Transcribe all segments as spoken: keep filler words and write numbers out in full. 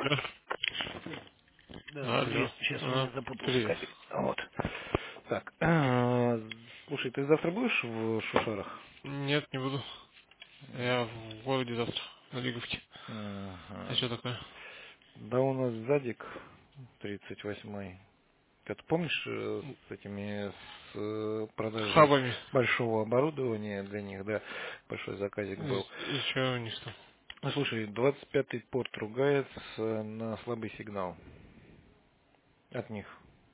Алло. Да, Алло. привет. Сейчас у А, меня запутался привет. кабель. Вот. Так, а, слушай, ты завтра будешь в Шушарах? Нет, не буду. Я в городе завтра, на Лиговке. А Ага. что такое? Да у нас задик тридцать восьмой. Ты помнишь э, с этими с э, С продажей хабами. большого оборудования для них, да, большой заказик И, был. и что у них там? Ну слушай, двадцать пятый порт ругается на слабый сигнал от них,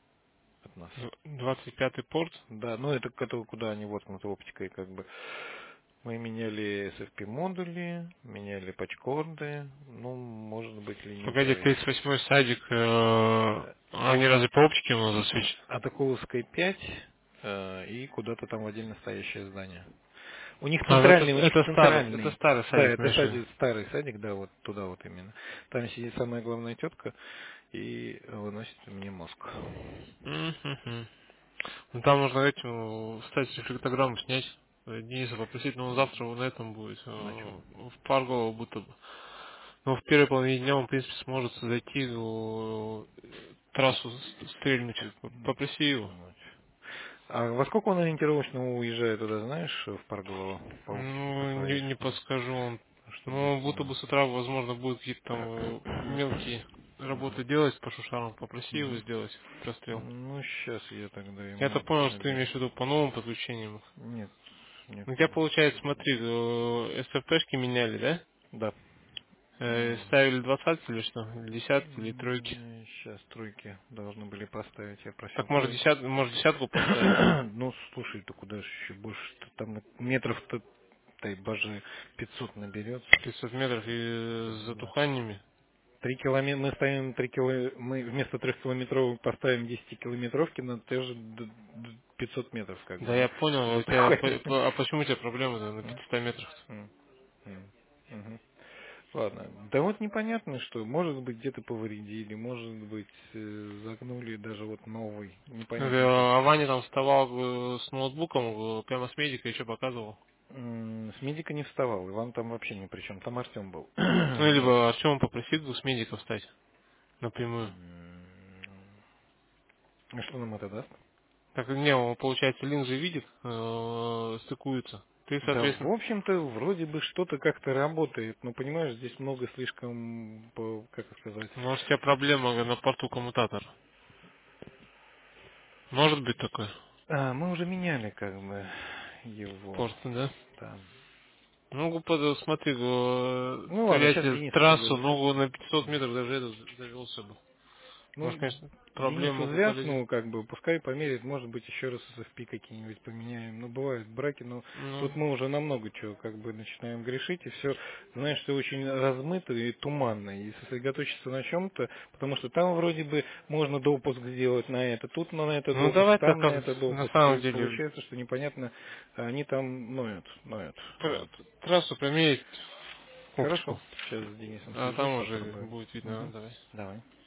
от нас. Д- двадцать пятый порт. Да, ну это который, куда они воткнуты оптикой, как бы. Мы меняли эс эф пи-модули, меняли патчкорды, ну, может быть, Погоди, линейка тридцать восьмой садик. Э, э, они разве по оптике у нас засвечены? от Окуловской пять э, и куда-то там в отдельно стоящее здание. У них А, ну это, центральный, у них это старый, это центральный. старый Да, садик, это знаешь ли. садик, старый садик, да, вот туда вот именно. Там сидит самая главная тетка и выносит мне мозг. Мгм. Ну там можно этим встать рефлектограмму снять. э, Дениса попросить, но он завтра на этом будет. э, На чем? В Парголово будто бы. Ну, в первой половине дня он, в принципе, сможет зайти, ну, трассу с- стрельнуть. Попроси его. А во сколько он ориентировочно уезжает туда, знаешь, в Парголово по, по Ну, своей, не, не подскажу. Он, чтобы... ну, будто бы с утра, возможно, будет какие-то там э, мелкие работы делать по шушарам. Попроси его Мгм. сделать прострел. Ну, сейчас я тогда Я-то ему понял, что ты наберу. имеешь в виду по новым подключениям. Нет, нет. У тебя, получается, смотри, э, СФПшки меняли, да? Да. Э, Ставили двадцатки или что? Или десятки, или тройки? Сейчас тройки должны были поставить. Я просил Так может тройки. десят, может десятку поставить? Ну, слушай, ты куда ж еще больше? Там метров-то, дай боже, пятьсот наберется. пятьсот метров и с Да. затуханиями. Три километра, мы ставим три кило, мы вместо трехкилометровых поставим десятикилометровки на те же д- д- пятьсот метров, как Да бы, я понял, у тебя, затухает. по- по- а почему у тебя проблемы на М, пятистах метрах? м, м, мгм. Ладно. Да вот непонятно, что, может быть, где-то повредили, может быть, э, загнули даже вот новый, непонятно как. А Ваня там вставал э, с ноутбуком, э, прямо с медика еще показывал. М, С медика не вставал, Иван там вообще ни при чем, там Артем был. Ну, Вот. либо Артем попросил бы с медика встать напрямую. М, а что нам это даст? Так, не, он, получается, линзы видит, э, стыкуются. Ты, Да, в соответственно, общем-то, вроде бы что-то как-то работает, но понимаешь, здесь много слишком, по- как сказать. может, у тебя проблема на порту коммутатора. Может быть такое? А, мы уже меняли как бы его Порт, да? там. Ну, под- смотри, э, Ну ладно, стрелять сейчас в Денису трассу, поговорю. ну, на пятьсот метров даже этот завелся бы. Ну, Может, конечно, проблемы Денису могут полезть. звякнул, как бы, пускай померит, может быть, еще раз эс эф пи какие-нибудь поменяем. Ну, бывают браки, но Ну, тут мы уже на много чего, как бы, начинаем грешить, и все, знаешь, все очень размыто и туманно, и сосредоточиться на чем-то, потому что там вроде бы можно допуск сделать на это, тут на это ну допуск, давай так, там на как это на допуск, самом и деле, получается, что непонятно, а они там ноют, ноют, тр- вот. трассу померить Хорошо, оптику, сейчас с Денисом а свяжусь, там уже попробую. будет видно, Мгм. а, давай. Давай.